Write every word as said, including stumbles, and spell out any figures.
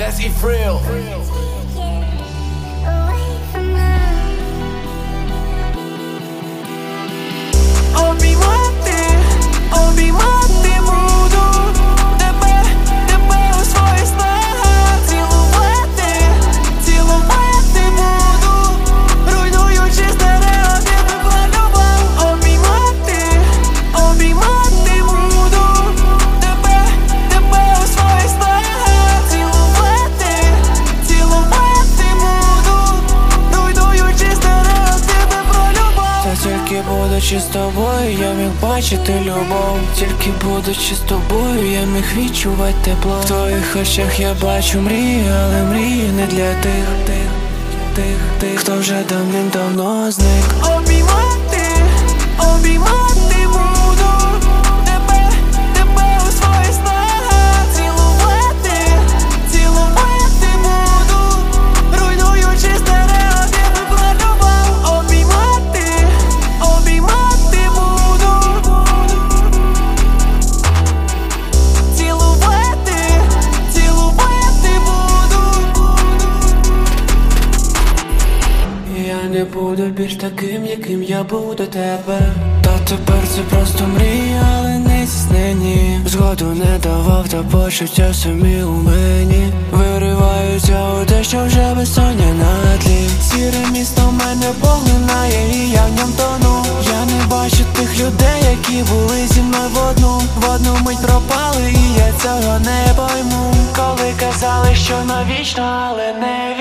Jazz і Фрил. Обіймати, обіймати буду тебе, тебе у своїх снах. Цілувати, цілувати буду, руйнуючи стереотипи про любов. Обіймати, обіймати буду тебе, тебе у своїх снах. Цілувати, цілувати буду, руйнуючи стереотипи про любов. Та тільки будучи з тобою, я міг бачити любов. Тільки будучи з тобою, я міг відчувати тепло. В твоїх очах я бачу мрії, але мрії не для тих, тих, тих, тих, хто вже давним-давно зник. Обіймати, обіймати буду тебе, тебе у своїх снах. Цілувати, цілувати буду, руйнуючи стереотипи про любов. Обіймати, обіймати буду, цілувати, цілувати буду. Я не буду більш таким, яким я був до тебе. Та тепер це просто мрія, але не здійснені. Згоду не давав, та почуття самі у мені вириваються у те, що вже безсоння на тлі. Сіре місто мене поглинає, і я в ньому тону. Я не бачу тих людей, які були зі мною в одну В одну мить пропали, і я цього не пойму. Коли казали, що навічно, але не